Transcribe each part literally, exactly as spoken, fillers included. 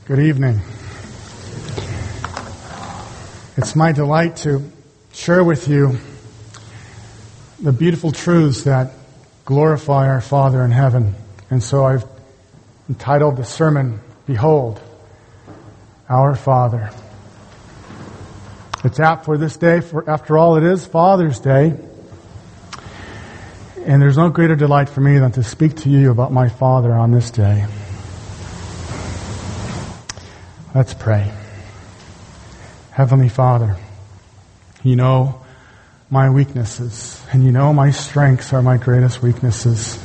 Good evening. It's my delight to share with you the beautiful truths that glorify our Father in heaven. And so I've entitled the sermon, Behold, Our Father. It's apt for this day, for after all it is Father's Day. And there's no greater delight for me than to speak to you about my Father on this day. Let's pray. Heavenly Father, you know my weaknesses, and you know my strengths are my greatest weaknesses.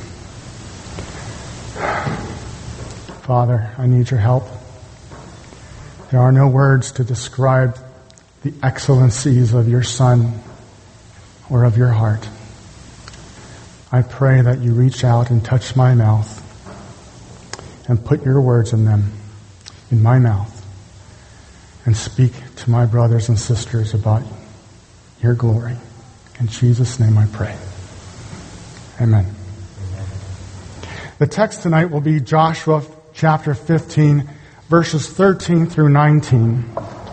Father, I need your help. There are no words to describe the excellencies of your Son or of your heart. I pray that you reach out and touch my mouth and put your words in them, in my mouth, and speak to my brothers and sisters about your glory. In Jesus' name I pray. Amen. The text tonight will be Joshua chapter fifteen, verses thirteen through nineteen.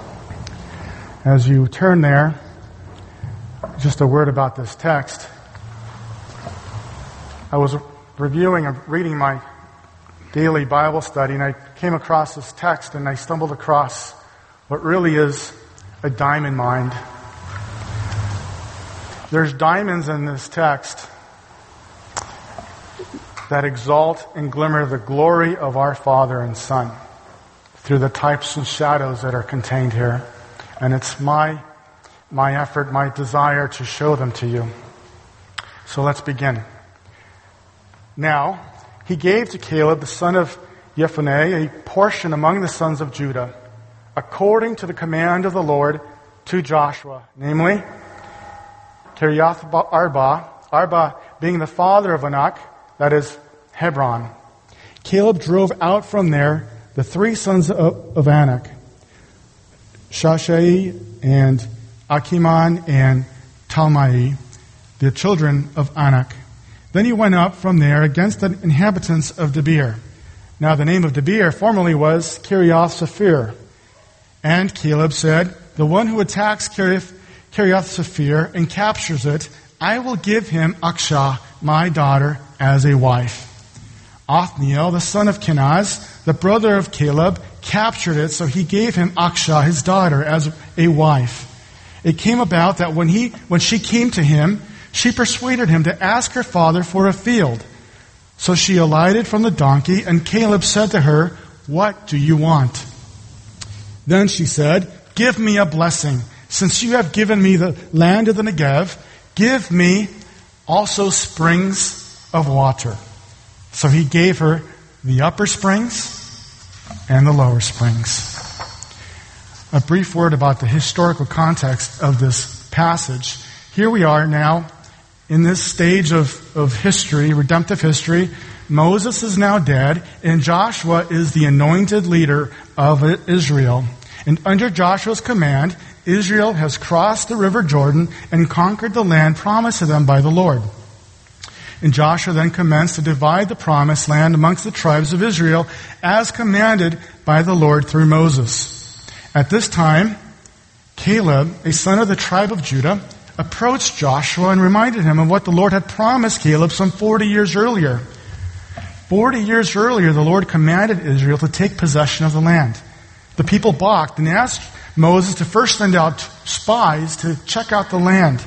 As you turn there, just a word about this text. I was reviewing and reading my daily Bible study, and I came across this text, and I stumbled across what really is a diamond mine. There's diamonds in this text that exalt and glimmer the glory of our Father and Son through the types and shadows that are contained here. And it's my my effort, my desire to show them to you. So let's begin. Now, he gave to Caleb, the son of Jephunneh, a portion among the sons of Judah, according to the command of the Lord to Joshua, namely, Kiriath Arba, Arba being the father of Anak, that is, Hebron. Caleb drove out from there the three sons of, of Anak, Shashai and Achiman and Talmai, the children of Anak. Then he went up from there against the inhabitants of Debir. Now the name of Debir formerly was Kiriath Sephir. And Caleb said, the one who attacks Kiriath, Kiriath Sephir and captures it, I will give him Akshah, my daughter, as a wife. Othniel, the son of Kenaz, the brother of Caleb, captured it, so he gave him Akshah, his daughter, as a wife. It came about that when he, when she came to him, she persuaded him to ask her father for a field. So she alighted from the donkey, and Caleb said to her, what do you want? Then she said, give me a blessing. Since you have given me the land of the Negev, give me also springs of water. So he gave her the upper springs and the lower springs. A brief word about the historical context of this passage. Here we are now in this stage of, of history, redemptive history. Moses is now dead, and Joshua is the anointed leader of Israel. And under Joshua's command, Israel has crossed the river Jordan and conquered the land promised to them by the Lord. And Joshua then commenced to divide the promised land amongst the tribes of Israel as commanded by the Lord through Moses. At this time, Caleb, a son of the tribe of Judah, approached Joshua and reminded him of what the Lord had promised Caleb some forty years earlier. Forty years earlier, the Lord commanded Israel to take possession of the land. The people balked and asked Moses to first send out spies to check out the land.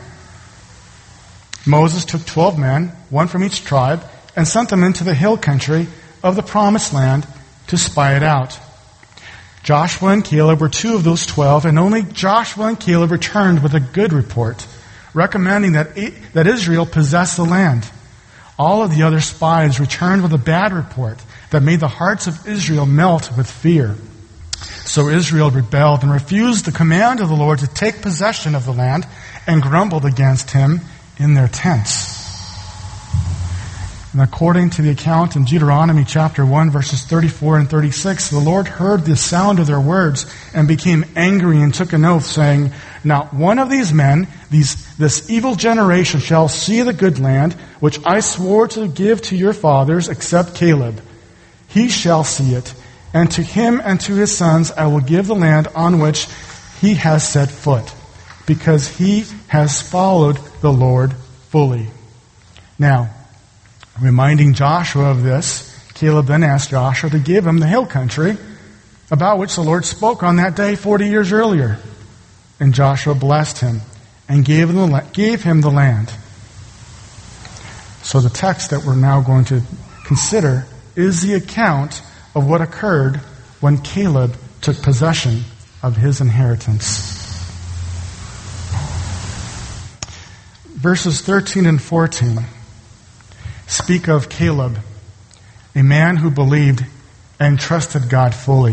Moses took twelve men, one from each tribe, and sent them into the hill country of the promised land to spy it out. Joshua and Caleb were two of those twelve, and only Joshua and Caleb returned with a good report, recommending that, that Israel possess the land. All of the other spies returned with a bad report that made the hearts of Israel melt with fear. So Israel rebelled and refused the command of the Lord to take possession of the land and grumbled against him in their tents. And according to the account in Deuteronomy chapter one, verses thirty-four and thirty-six, the Lord heard the sound of their words and became angry and took an oath, saying, not one of these men, these, this evil generation, shall see the good land which I swore to give to your fathers, except Caleb. He shall see it, And to him and to his sons I will give the land on which he has set foot, because he has followed the Lord fully. Now, reminding Joshua of this, Caleb then asked Joshua to give him the hill country about which the Lord spoke on that day forty years earlier. And Joshua blessed him and gave him the, gave him the land. So the text that we're now going to consider is the account of what occurred when Caleb took possession of his inheritance. Verses thirteen and fourteen speak of Caleb, a man who believed and trusted God fully.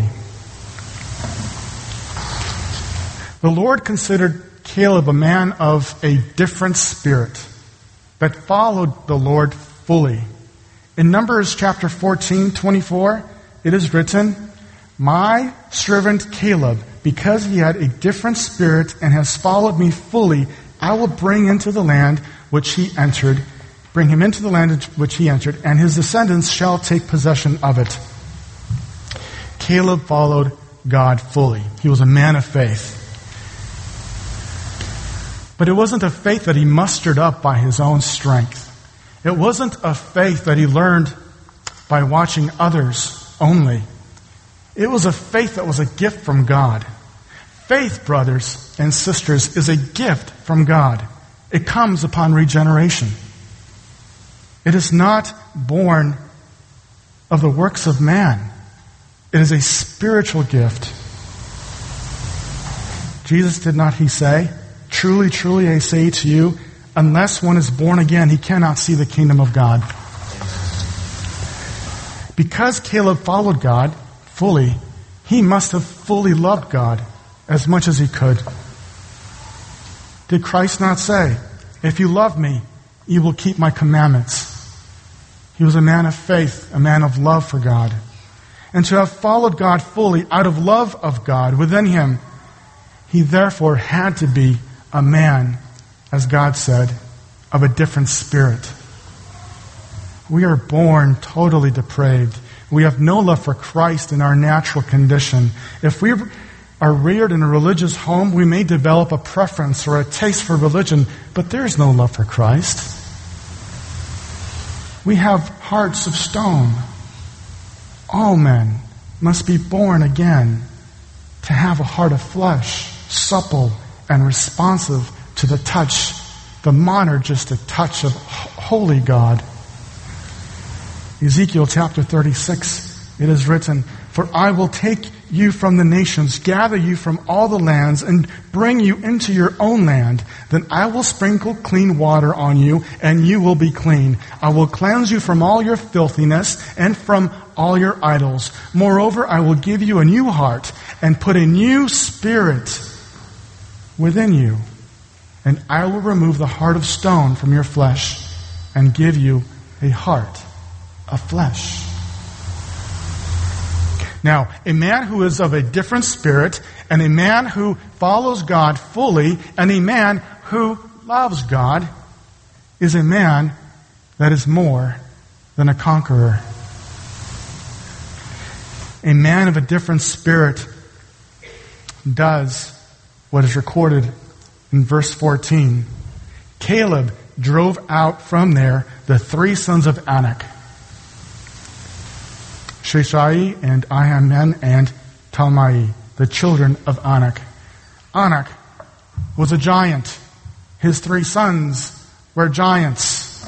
The Lord considered Caleb a man of a different spirit that followed the Lord fully. In Numbers chapter fourteen, twenty-four, it is written, "My servant Caleb, because he had a different spirit and has followed me fully, I will bring into the land which he entered, bring him into the land which he entered, and his descendants shall take possession of it." Caleb followed God fully. He was a man of faith. But it wasn't a faith that he mustered up by his own strength. It wasn't a faith that he learned by watching others only. It was a faith that was a gift from God. Faith, brothers and sisters, is a gift from God. It comes upon regeneration. It is not born of the works of man. It is a spiritual gift. Jesus, did not he say, "Truly, truly, I say to you, unless one is born again, he cannot see the kingdom of God." Because Caleb followed God fully, he must have fully loved God as much as he could. Did Christ not say, "If you love me, you will keep my commandments"? He was a man of faith, a man of love for God. And to have followed God fully out of love of God within him, he therefore had to be a man, as God said, of a different spirit. We are born totally depraved. We have no love for Christ in our natural condition. If we are reared in a religious home, we may develop a preference or a taste for religion, but there is no love for Christ. We have hearts of stone. All men must be born again to have a heart of flesh, supple and responsive to the touch, the monergistic touch of holy God. Ezekiel chapter thirty-six, it is written, "For I will take you from the nations, gather you from all the lands, and bring you into your own land. Then I will sprinkle clean water on you, and you will be clean. I will cleanse you from all your filthiness and from all your idols. Moreover, I will give you a new heart and put a new spirit within you. And I will remove the heart of stone from your flesh and give you a heart of flesh." Now, a man who is of a different spirit, and a man who follows God fully, and a man who loves God, is a man that is more than a conqueror. A man of a different spirit does what is recorded in verse fourteen. Caleb drove out from there the three sons of Anak, Sheshai and Ahiman and Talmai, the children of Anak. Anak was a giant. His three sons were giants.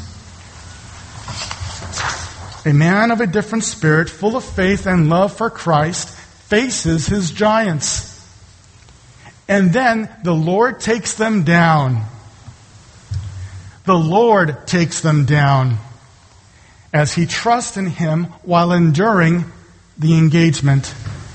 A man of a different spirit, full of faith and love for Christ, faces his giants. And then the Lord takes them down. The Lord takes them down as he trusts in him while enduring the engagement.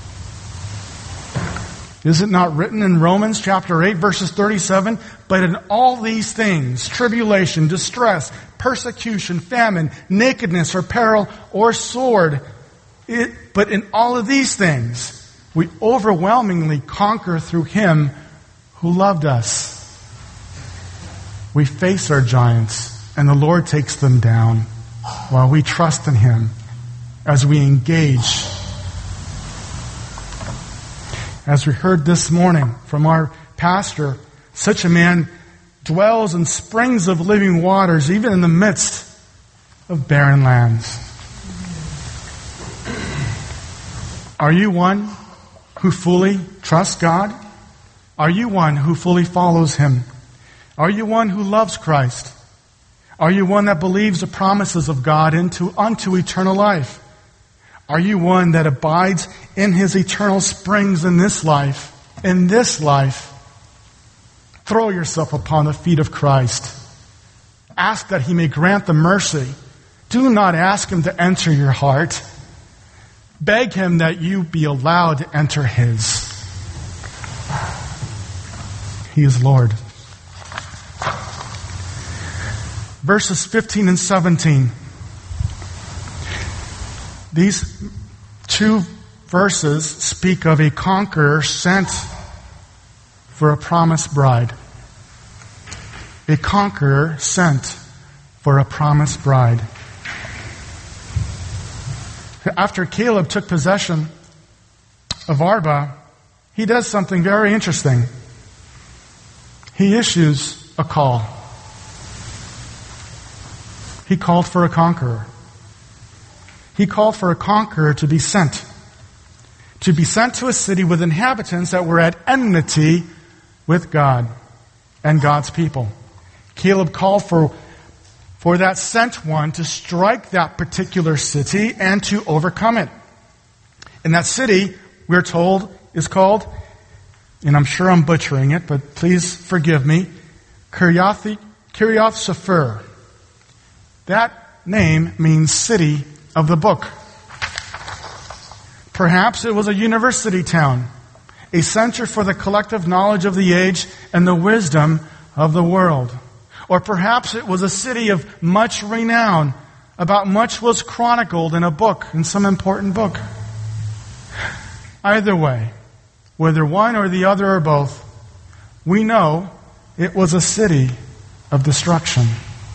Is it not written in Romans chapter eight, verses thirty-seven? "But in all these things, tribulation, distress, persecution, famine, nakedness, or peril, or sword, it, but in all of these things, we overwhelmingly conquer through him who loved us." We face our giants, and the Lord takes them down while we trust in him as we engage As we heard this morning from our pastor, such a man dwells in springs of living waters, even in the midst of barren lands. Are you one who fully trusts God? Are you one who fully follows Him? Are you one who loves Christ? Are you one that believes the promises of God into, unto eternal life? Are you one that abides in His eternal springs in this life? In this life, throw yourself upon the feet of Christ. Ask that He may grant the mercy. Do not ask Him to enter your heart. Beg Him that you be allowed to enter His. He is Lord. Verses fifteen and seventeen. These two verses speak of a conqueror sent for a promised bride. A conqueror sent for a promised bride. After Caleb took possession of Arba, he does something very interesting. He issues a call. He called for a conqueror. He called for a conqueror to be sent. To be sent to a city with inhabitants that were at enmity with God and God's people. Caleb called for, for that sent one to strike that particular city and to overcome it. And that city, we're told, is called, and I'm sure I'm butchering it, but please forgive me, Kiriath, Kiriath Sefer. That name means city of the book. Perhaps it was a university town, a center for the collective knowledge of the age and the wisdom of the world. Or perhaps it was a city of much renown, about much was chronicled in a book, in some important book. Either way, whether one or the other or both, we know it was a city of destruction.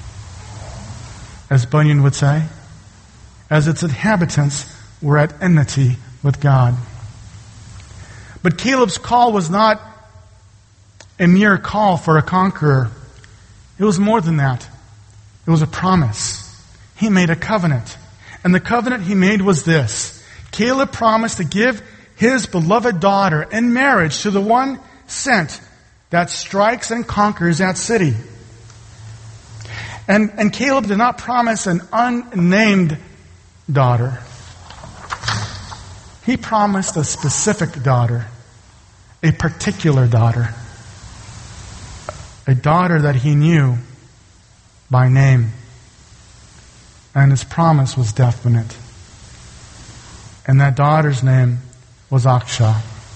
As Bunyan would say, as its inhabitants were at enmity with God. But Caleb's call was not a mere call for a conqueror. It was more than that. It was a promise. He made a covenant. And the covenant he made was this. Caleb promised to give his beloved daughter in marriage to the one sent that strikes and conquers that city. And, and Caleb did not promise an unnamed daughter. He promised a specific daughter, a particular daughter, a daughter that he knew by name. And his promise was definite. And that daughter's name was Aksha.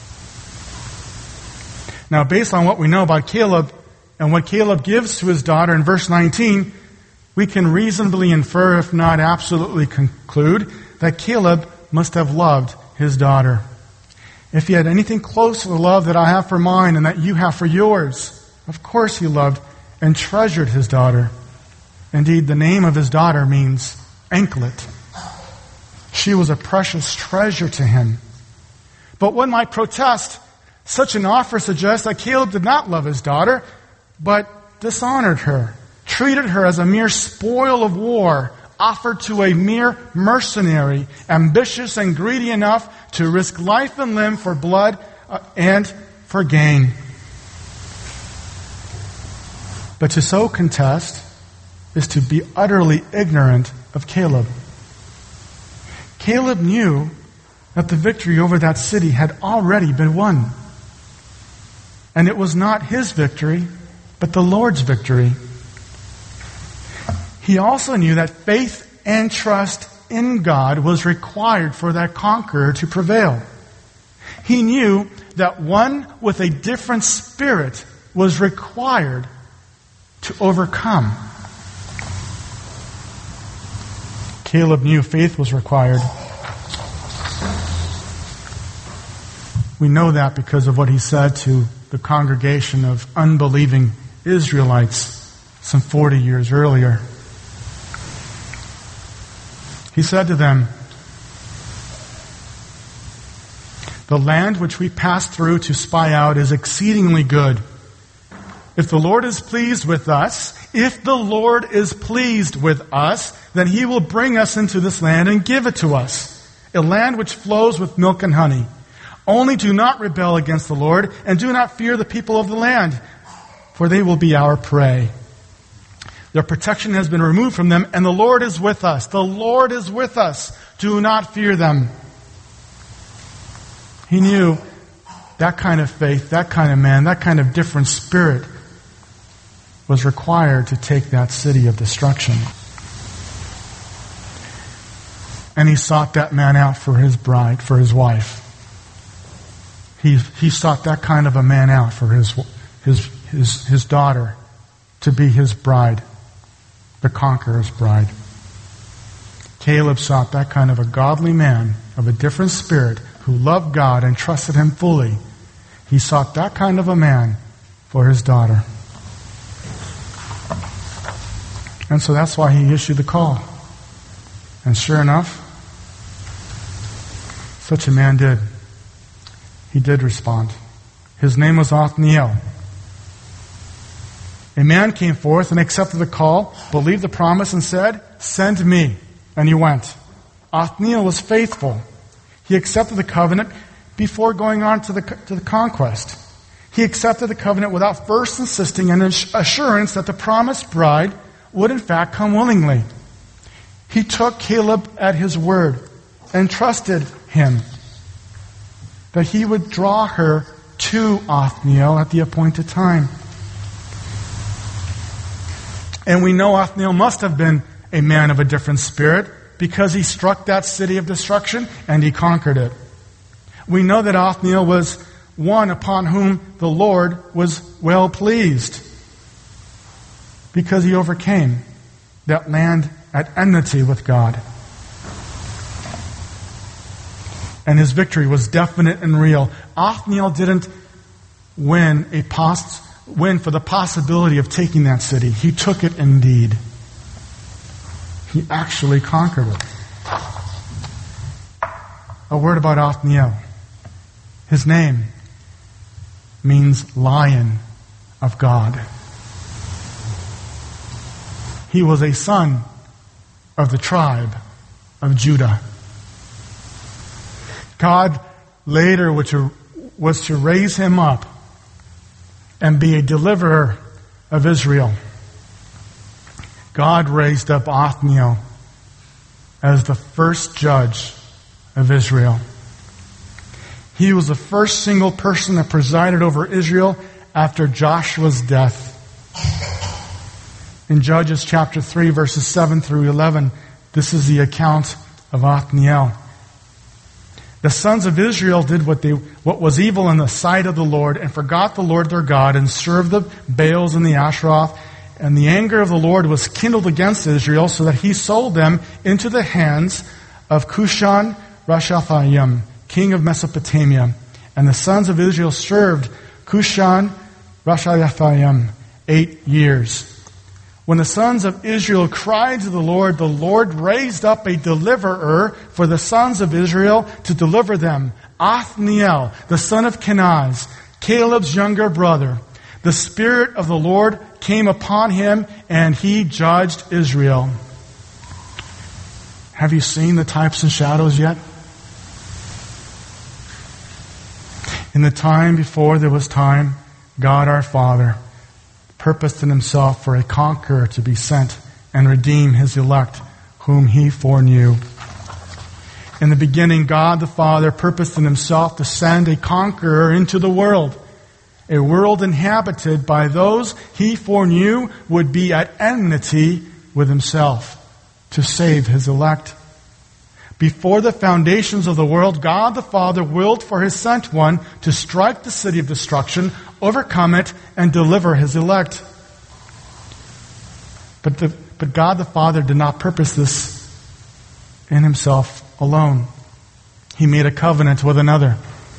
Now, based on what we know about Caleb and what Caleb gives to his daughter in verse nineteen, we can reasonably infer, if not absolutely conclude, that Caleb must have loved his daughter. If he had anything close to the love that I have for mine and that you have for yours, of course he loved and treasured his daughter. Indeed, the name of his daughter means anklet. She was a precious treasure to him. But one might protest. Such an offer suggests that Caleb did not love his daughter, but dishonored her, treated her as a mere spoil of war, offered to a mere mercenary, ambitious and greedy enough to risk life and limb for blood uh, and for gain. But to so contest is to be utterly ignorant of Caleb. Caleb knew that the victory over that city had already been won. And it was not his victory, but the Lord's victory. He also knew that faith and trust in God was required for that conqueror to prevail. He knew that one with a different spirit was required to overcome. Caleb knew faith was required. We know that because of what he said to the congregation of unbelieving Israelites some forty years earlier. He said to them, The land which we passed through to spy out is exceedingly good. If the Lord is pleased with us, if the Lord is pleased with us, then he will bring us into this land and give it to us, a land which flows with milk and honey. Only do not rebel against the Lord, and do not fear the people of the land, for they will be our prey. Their protection has been removed from them, and the Lord is with us. The Lord is with us. Do not fear them. He knew that kind of faith, that kind of man, that kind of different spirit was required to take that city of destruction. And he sought that man out for his bride, for his wife. He, he sought that kind of a man out for his, his, his, his daughter to be his bride, the conqueror's bride. Caleb sought that kind of a godly man of a different spirit who loved God and trusted him fully. He sought that kind of a man for his daughter. And so that's why he issued the call. And sure enough, such a man did. He did respond. His name was Othniel. A man came forth and accepted the call, believed the promise, and said, "Send me." And he went. Othniel was faithful. He accepted the covenant before going on to the, to the conquest. He accepted the covenant without first insisting an assurance that the promised bride would in fact come willingly. He took Caleb at his word and trusted him that he would draw her to Othniel at the appointed time. And we know Othniel must have been a man of a different spirit because he struck that city of destruction and he conquered it. We know that Othniel was one upon whom the Lord was well pleased because he overcame that land at enmity with God. And his victory was definite and real. Othniel didn't win a pos- win for the possibility of taking that city. He took it indeed. He actually conquered it. A word about Othniel. His name means lion of God. He was a son of the tribe of Judah. God later was to raise him up and be a deliverer of Israel. God raised up Othniel as the first judge of Israel. He was the first single person that presided over Israel after Joshua's death. In Judges chapter three, verses seven through eleven, this is the account of Othniel. The sons of Israel did what they what was evil in the sight of the Lord, and forgot the Lord their God, and served the Baals and the Asheroth. And the anger of the Lord was kindled against Israel, so that he sold them into the hands of Cushan Rishathaim, king of Mesopotamia. And the sons of Israel served Cushan Rishathaim eight years. When the sons of Israel cried to the Lord, the Lord raised up a deliverer for the sons of Israel to deliver them. Othniel, the son of Kenaz, Caleb's younger brother. The Spirit of the Lord came upon him, and he judged Israel. Have you seen the types and shadows yet? In the time before there was time, God our Father purposed in himself for a conqueror to be sent and redeem his elect, whom he foreknew. In the beginning, God the Father purposed in himself to send a conqueror into the world, a world inhabited by those he foreknew would be at enmity with himself, to save his elect. Before the foundations of the world, God the Father willed for his sent one to strike the city of destruction, overcome it, and deliver his elect. But, the, but God the Father did not purpose this in himself alone. He made a covenant with another.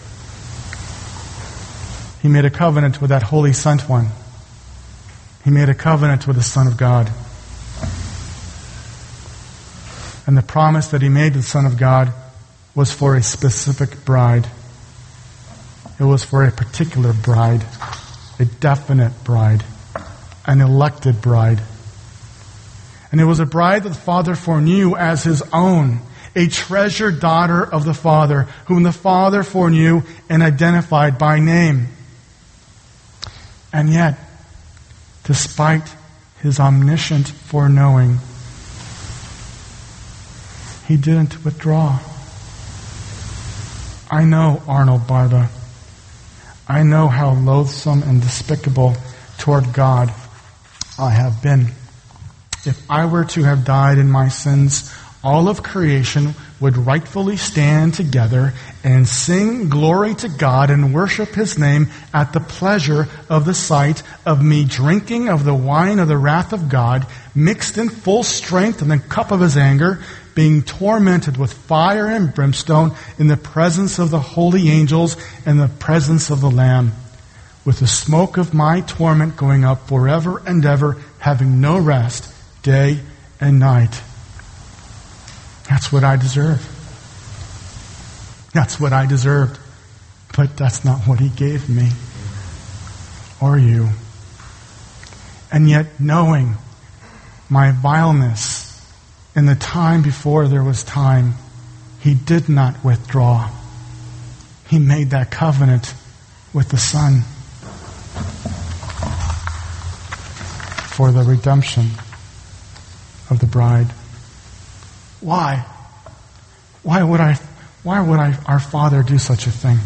He made a covenant with that holy sent one. He made a covenant with the Son of God. And the promise that he made to the Son of God was for a specific bride. It was for a particular bride, a definite bride, an elected bride. And it was a bride that the Father foreknew as his own, a treasured daughter of the Father, whom the Father foreknew and identified by name. And yet, despite his omniscient foreknowing, he didn't withdraw. I know Arnold Barba. I know how loathsome and despicable toward God I have been. If I were to have died in my sins, all of creation would rightfully stand together and sing glory to God and worship his name at the pleasure of the sight of me drinking of the wine of the wrath of God, mixed in full strength in the cup of his anger, being tormented with fire and brimstone in the presence of the holy angels and the presence of the Lamb, with the smoke of my torment going up forever and ever, having no rest, day and night. That's what I deserve. That's what I deserved. But that's not what he gave me. Or you. And yet, knowing my vileness in the time before there was time, he did not withdraw. He made that covenant with the Son for the redemption of the bride. Why? Why would I, why would I, our Father do such a thing?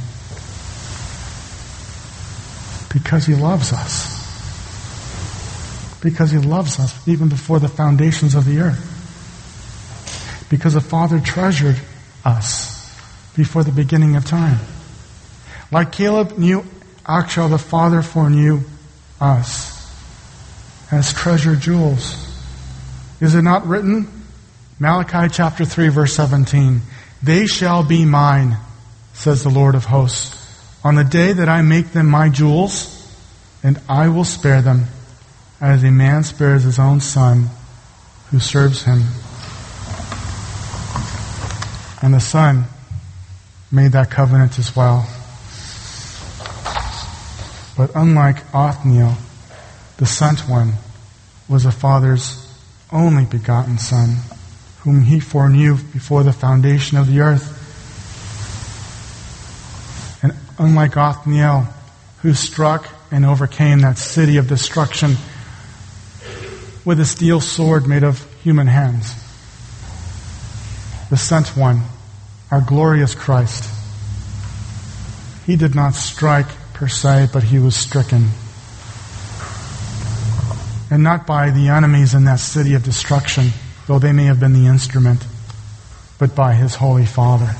Because he loves us. Because he loves us even before the foundations of the earth. Because the Father treasured us before the beginning of time. Like Caleb knew Achshah, the Father foreknew us as treasured jewels. Is it not written? Malachi chapter three, verse seventeen. They shall be mine, says the Lord of hosts, on the day that I make them my jewels, and I will spare them, as a man spares his own son who serves him. And the Son made that covenant as well. But unlike Othniel, the sent one was the Father's only begotten Son, whom he foreknew before the foundation of the earth. And unlike Othniel, who struck and overcame that city of destruction with a steel sword made of human hands, the sent one, our glorious Christ, he did not strike per se, but he was stricken. And not by the enemies in that city of destruction, though they may have been the instrument, but by his Holy Father.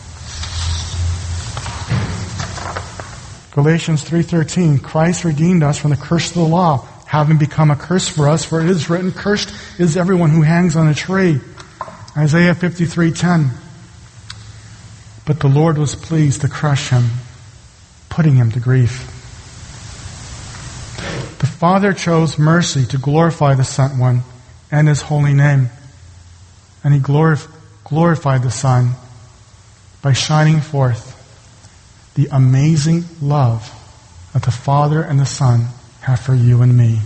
Galatians three thirteen, Christ redeemed us from the curse of the law, having become a curse for us, for it is written, cursed is everyone who hangs on a tree. Isaiah fifty-three ten. But the Lord was pleased to crush him, putting him to grief. The Father chose mercy to glorify the sent one and his holy name. And he glorif- glorified the Son by shining forth the amazing love that the Father and the Son have for you and me.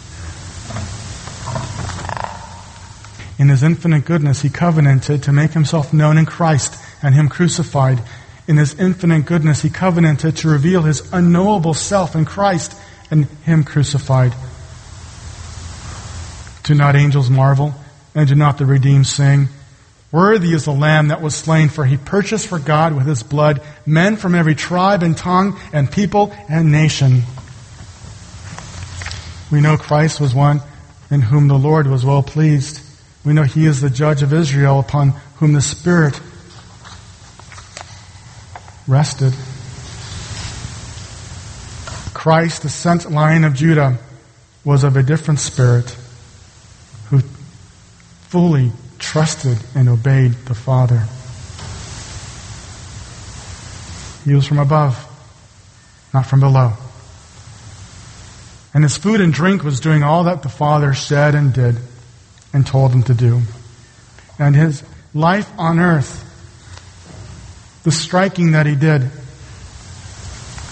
In his infinite goodness, he covenanted to make himself known in Christ and him crucified. In his infinite goodness, he covenanted to reveal his unknowable self in Christ and him crucified. Do not angels marvel, and do not the redeemed sing? Worthy is the Lamb that was slain, for he purchased for God with his blood men from every tribe and tongue and people and nation. We know Christ was one in whom the Lord was well pleased. We know he is the judge of Israel, upon whom the Spirit rested. Christ, the sent Lion of Judah, was of a different spirit, who fully trusted and obeyed the Father. He was from above, not from below. And his food and drink was doing all that the Father said and did and told him to do. And his life on earth, the striking that he did,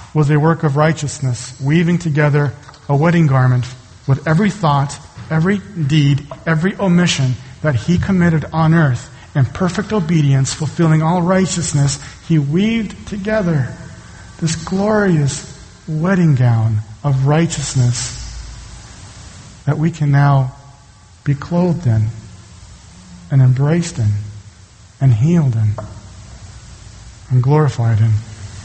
was a work of righteousness, weaving together a wedding garment with every thought, every deed, every omission that he committed on earth. In perfect obedience, fulfilling all righteousness, he weaved together this glorious wedding gown of righteousness that we can now be clothed in and embraced in and healed in and glorified in.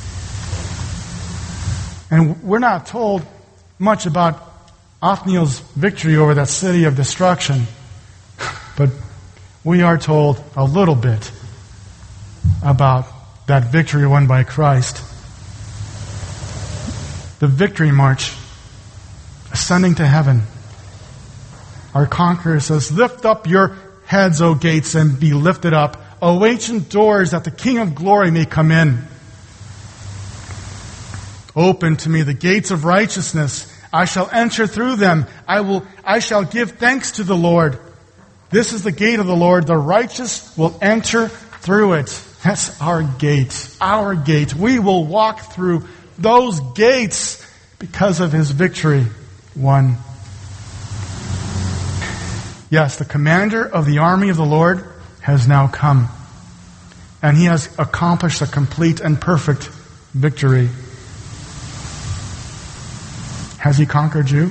And we're not told much about Othniel's victory over that city of destruction, but we are told a little bit about that victory won by Christ. The victory march, ascending to heaven. Our conqueror says, "Lift up your heads, O gates, and be lifted up, O ancient doors, that the King of glory may come in. Open to me the gates of righteousness. I shall enter through them. I will. I shall give thanks to the Lord. This is the gate of the Lord. The righteous will enter through it." That's our gate. Our gate. We will walk through those gates because of his victory won. Yes, the commander of the army of the Lord has now come. And he has accomplished a complete and perfect victory. Has he conquered you?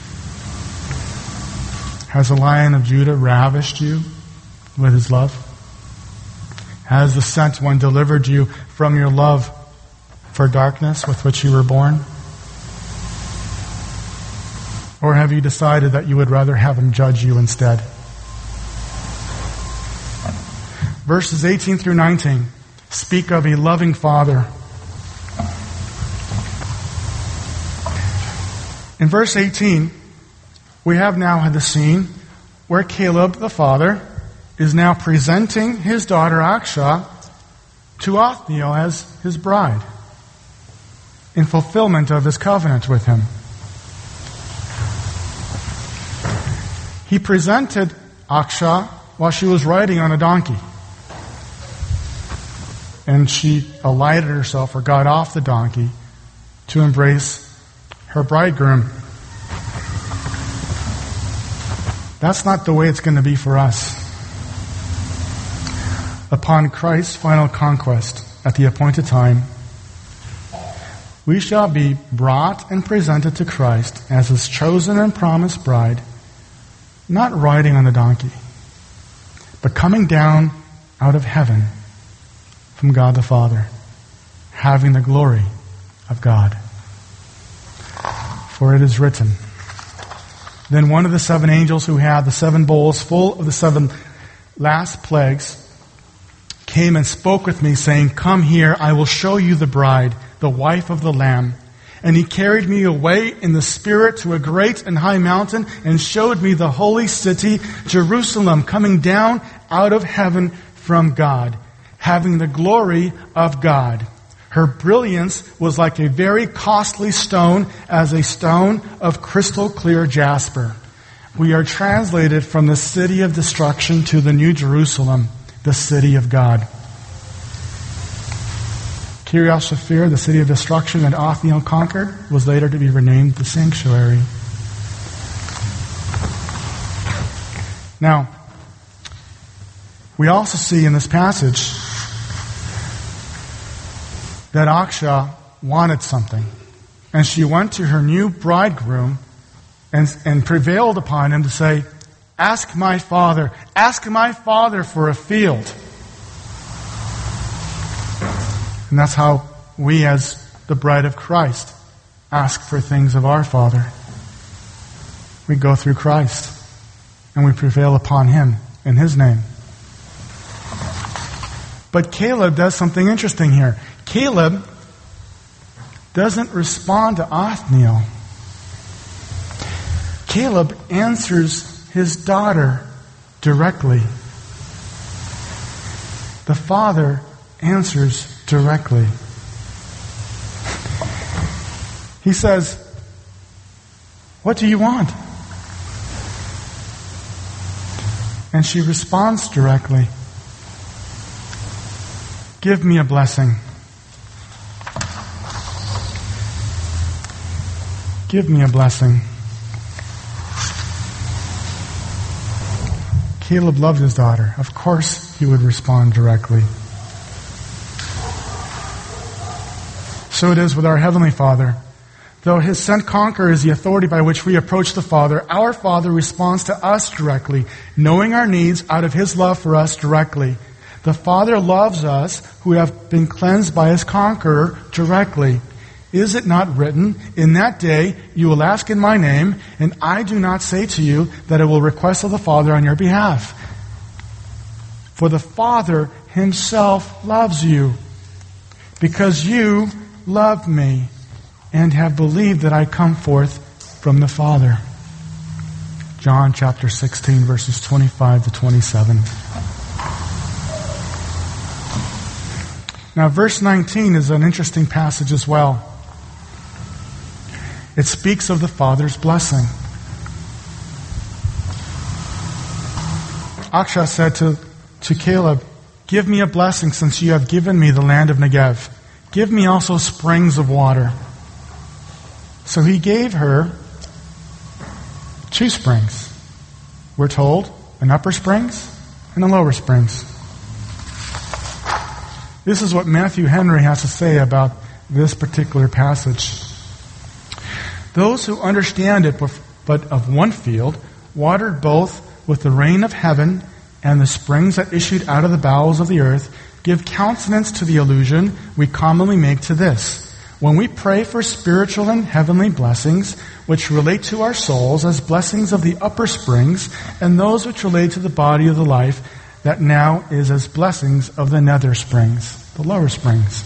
Has the Lion of Judah ravished you with his love? Has the Sent One delivered you from your love for darkness with which you were born? Or have you decided that you would rather have him judge you instead? Verses eighteen through nineteen speak of a loving Father. In verse eighteen, we have now had the scene where Caleb, the father, is now presenting his daughter Achsah to Othniel as his bride in fulfillment of his covenant with him. He presented Achsah while she was riding on a donkey. And she alighted herself or got off the donkey to embrace her bridegroom. That's not the way it's going to be for us. Upon Christ's final conquest at the appointed time, we shall be brought and presented to Christ as his chosen and promised bride, not riding on the donkey, but coming down out of heaven from God the Father, having the glory of God. For it is written, "Then one of the seven angels who had the seven bowls full of the seven last plagues came and spoke with me, saying, 'Come here, I will show you the bride, the wife of the Lamb.' And he carried me away in the Spirit to a great and high mountain and showed me the holy city, Jerusalem, coming down out of heaven from God, having the glory of God. Her brilliance was like a very costly stone, as a stone of crystal clear jasper." We are translated from the city of destruction to the New Jerusalem, the city of God. Kiryat Shafir, the city of destruction that Othniel conquered, was later to be renamed the sanctuary. Now, we also see in this passage that Achsah wanted something. And she went to her new bridegroom and, and prevailed upon him to say, "Ask my father, ask my father for a field." And that's how we as the bride of Christ ask for things of our Father. We go through Christ and we prevail upon him in his name. But Caleb does something interesting here. Caleb doesn't respond to Othniel. Caleb answers his daughter directly. The father answers directly. He says, "What do you want?" And she responds directly, "Give me a blessing." give me a blessing. Caleb loved his daughter. Of course he would respond directly. So it is with our Heavenly Father. Though His sent conqueror is the authority by which we approach the Father, our Father responds to us directly, knowing our needs out of His love for us directly. The Father loves us who have been cleansed by His conqueror directly. Is it not written, in that day you will ask in my name, and I do not say to you that I will request of the Father on your behalf? For the Father Himself loves you, because you loved me and have believed that I come forth from the Father. John chapter sixteen, verses twenty-five to twenty-seven. Now, verse nineteen is an interesting passage as well. It speaks of the Father's blessing. Aksha said to, to Caleb, give me a blessing since you have given me the land of Negev. Give me also springs of water. So he gave her two springs. We're told, an upper springs and a lower springs. This is what Matthew Henry has to say about this particular passage. Those who understand it, but of one field, watered both with the rain of heaven and the springs that issued out of the bowels of the earth, give countenance to the allusion we commonly make to this. When we pray for spiritual and heavenly blessings, which relate to our souls as blessings of the upper springs, and those which relate to the body of the life that now is as blessings of the nether springs, the lower springs.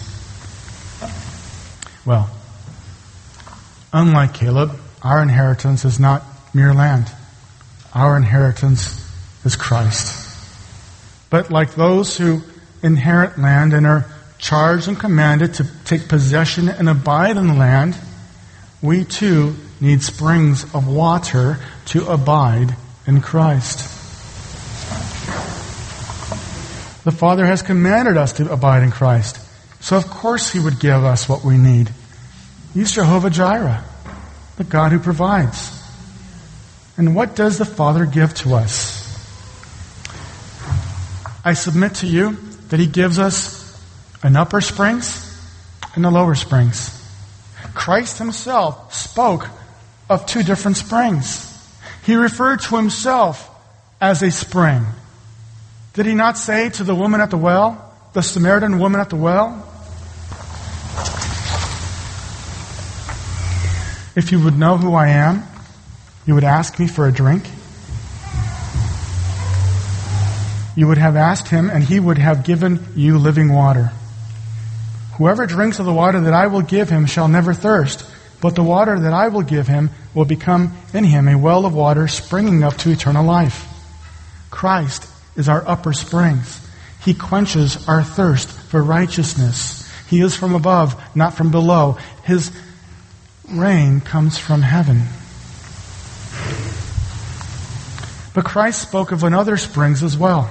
Well, unlike Caleb, our inheritance is not mere land. Our inheritance is Christ. But like those who inherit land and are charged and commanded to take possession and abide in the land, we too need springs of water to abide in Christ. The Father has commanded us to abide in Christ, so of course He would give us what we need. He's Jehovah Jireh, the God who provides. And what does the Father give to us? I submit to you that He gives us an upper springs and a lower springs. Christ Himself spoke of two different springs. He referred to Himself as a spring. Did He not say to the woman at the well, the Samaritan woman at the well, if you would know who I am, you would ask me for a drink? You would have asked Him, and He would have given you living water. Whoever drinks of the water that I will give him shall never thirst, but the water that I will give him will become in him a well of water springing up to eternal life. Christ is our upper springs. He quenches our thirst for righteousness. He is from above, not from below. His rain comes from heaven. But Christ spoke of another springs as well.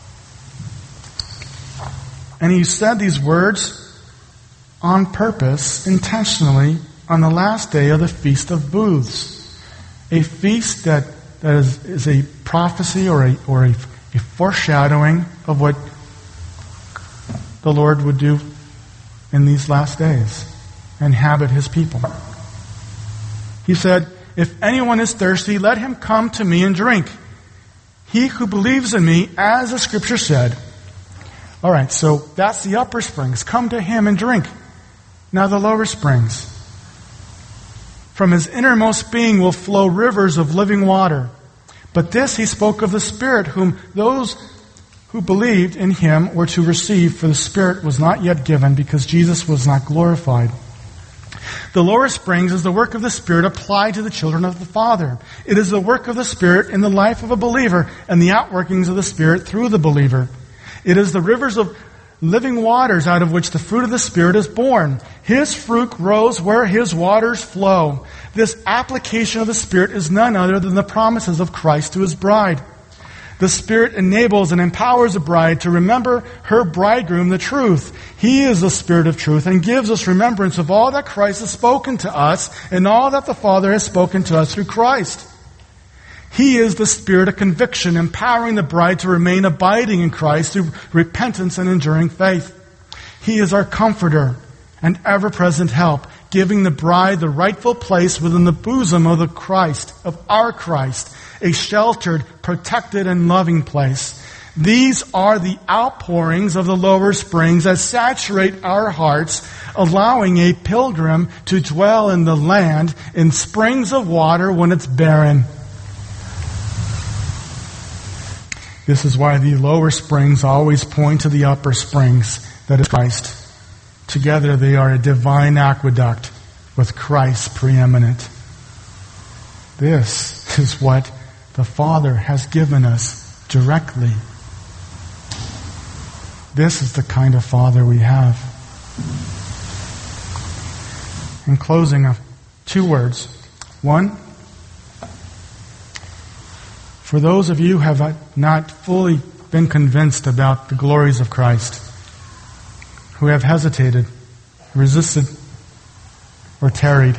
And He said these words on purpose, intentionally, on the last day of the Feast of Booths. A feast that, that is, is a prophecy or a, or a, a foreshadowing of what the Lord would do in these last days, inhabit His people. He said, if anyone is thirsty, let him come to me and drink. He who believes in me, as the Scripture said. All right, so that's the upper springs. Come to Him and drink. Now the lower springs. From his innermost being will flow rivers of living water. But this He spoke of the Spirit, whom those who believed in Him were to receive, for the Spirit was not yet given, because Jesus was not glorified. The lower springs is the work of the Spirit applied to the children of the Father. It is the work of the Spirit in the life of a believer, and the outworkings of the Spirit through the believer. It is the rivers of living waters out of which the fruit of the Spirit is born. His fruit grows where His waters flow. This application of the Spirit is none other than the promises of Christ to His bride. The Spirit enables and empowers the bride to remember her bridegroom, the truth. He is the Spirit of truth and gives us remembrance of all that Christ has spoken to us and all that the Father has spoken to us through Christ. He is the Spirit of conviction, empowering the bride to remain abiding in Christ through repentance and enduring faith. He is our comforter and ever-present help, giving the bride the rightful place within the bosom of the Christ, of our Christ, a sheltered, protected, and loving place. These are the outpourings of the lower springs that saturate our hearts, allowing a pilgrim to dwell in the land in springs of water when it's barren. This is why the lower springs always point to the upper springs, that is Christ. Together they are a divine aqueduct with Christ preeminent. This is what the Father has given us directly. This is the kind of Father we have. In closing, two words. One, for those of you who have not fully been convinced about the glories of Christ, who have hesitated, resisted, or tarried,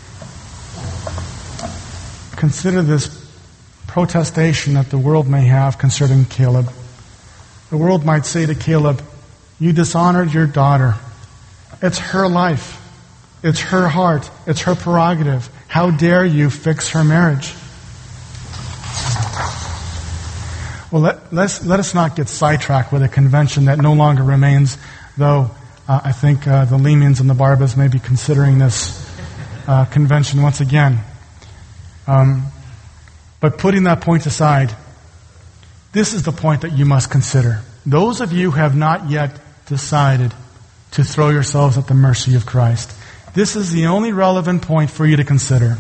consider this protestation that the world may have concerning Caleb. The world might say to Caleb, you dishonored your daughter. It's her life. It's her heart. It's her prerogative. How dare you fix her marriage? Well, let, let's, let us not get sidetracked with a convention that no longer remains, though uh, I think uh, the Lehmans and the Barbas may be considering this uh, convention once again. Um, but putting that point aside, this is the point that you must consider. Those of you who have not yet decided to throw yourselves at the mercy of Christ, this is the only relevant point for you to consider.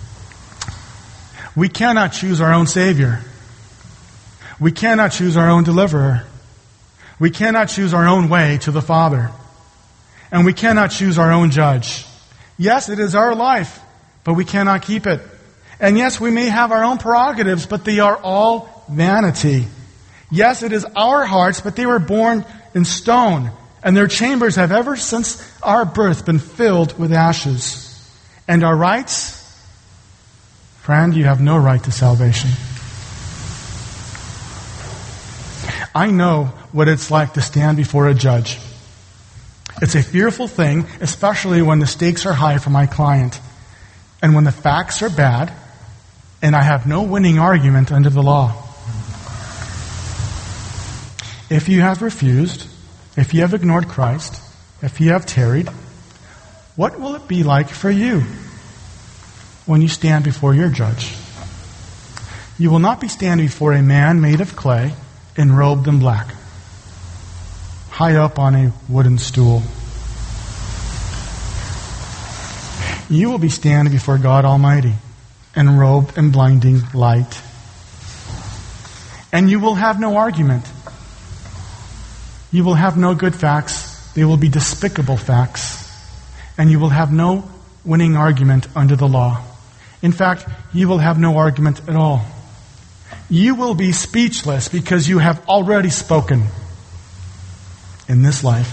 We cannot choose our own Savior. We cannot choose our own deliverer. We cannot choose our own way to the Father. And we cannot choose our own judge. Yes, it is our life, but we cannot keep it. And yes, we may have our own prerogatives, but they are all vanity. Yes, it is our hearts, but they were born in stone, and their chambers have ever since our birth been filled with ashes. And our rights? Friend, you have no right to salvation. I know what it's like to stand before a judge. It's a fearful thing, especially when the stakes are high for my client, and when the facts are bad, and I have no winning argument under the law. If you have refused, if you have ignored Christ, if you have tarried, what will it be like for you when you stand before your judge? You will not be standing before a man made of clay, enrobed in black, high up on a wooden stool. You will be standing before God Almighty, enrobed in blinding light. And you will have no argument. You will have no good facts. They will be despicable facts. And you will have no winning argument under the law. In fact, you will have no argument at all. You will be speechless because you have already spoken in this life.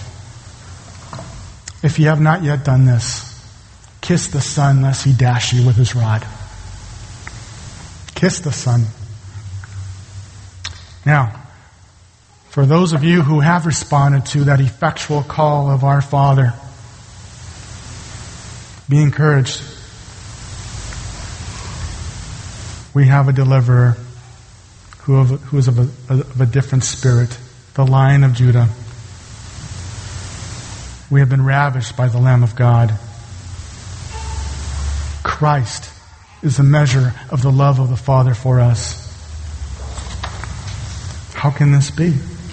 If you have not yet done this, kiss the Son lest he dash you with his rod. Kiss the Son. Now, for those of you who have responded to that effectual call of our Father, be encouraged. We have a deliverer who, of, who is of a, of a different spirit, the Lion of Judah. We have been ravished by the Lamb of God. Christ is the measure of the love of the Father for us. How can this be?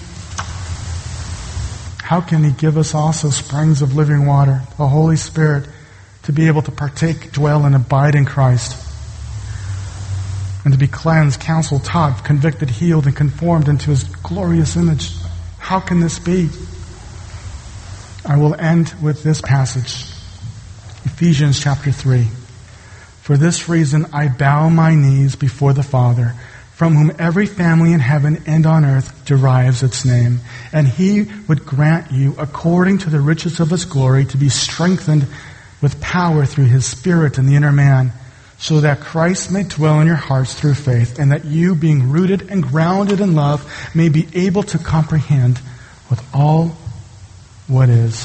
How can He give us also springs of living water, the Holy Spirit, to be able to partake, dwell, and abide in Christ? And to be cleansed, counseled, taught, convicted, healed, and conformed into His glorious image. How can this be? I will end with this passage. Ephesians chapter three. For this reason I bow my knees before the Father, from whom every family in heaven and on earth derives its name. And he would grant you, according to the riches of his glory, to be strengthened with power through his Spirit in the inner man, so that Christ may dwell in your hearts through faith, and that you, being rooted and grounded in love, may be able to comprehend with all what is.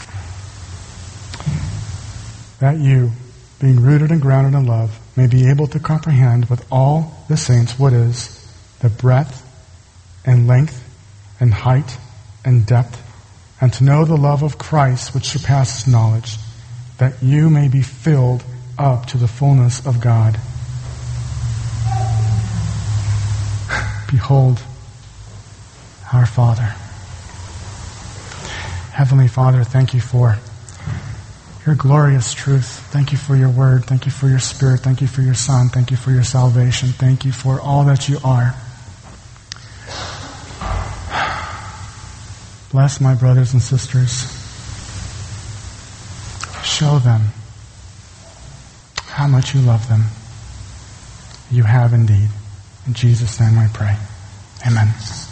That you, being rooted and grounded in love, may be able to comprehend with all the saints what is the breadth and length and height and depth, and to know the love of Christ which surpasses knowledge, that you may be filled up to the fullness of God. Behold, our Father. Heavenly Father, thank you for your glorious truth. Thank you for your word. Thank you for your Spirit. Thank you for your Son. Thank you for your salvation. Thank you for all that you are. Bless my brothers and sisters. Show them how much you love them. You have indeed. In Jesus' name I pray. Amen.